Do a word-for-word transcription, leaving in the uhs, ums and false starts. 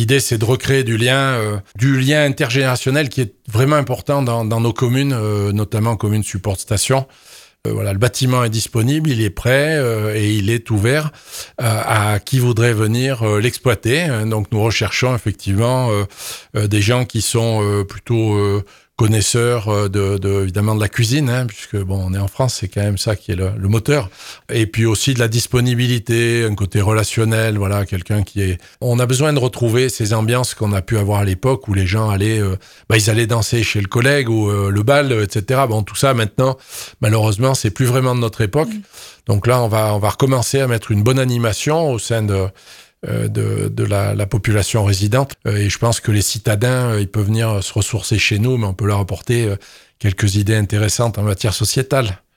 l'idée, c'est de recréer du lien, euh, du lien intergénérationnel qui est vraiment important dans, dans nos communes, euh, notamment communes support station. Euh, voilà, le bâtiment est disponible, il est prêt euh, et il est ouvert euh, à qui voudrait venir euh, l'exploiter. Donc, nous recherchons effectivement euh, euh, des gens qui sont euh, plutôt euh, connaisseurs de, de, évidemment de la cuisine, hein, puisque bon, on est en France, c'est quand même ça qui est le, le moteur. Et puis aussi de la disponibilité, un côté relationnel, voilà, quelqu'un qui est... On a besoin de retrouver ces ambiances qu'on a pu avoir à l'époque où les gens allaient, euh, bah, ils allaient danser chez le collègue ou euh, le bal, et cetera. Bon, tout ça maintenant, malheureusement, c'est plus vraiment de notre époque. Mmh. Donc là, on va, on va recommencer à mettre une bonne animation au sein de... de, de la, la population résidente. Et je pense que les citadins, ils peuvent venir se ressourcer chez nous, mais on peut leur apporter quelques idées intéressantes en matière sociétale.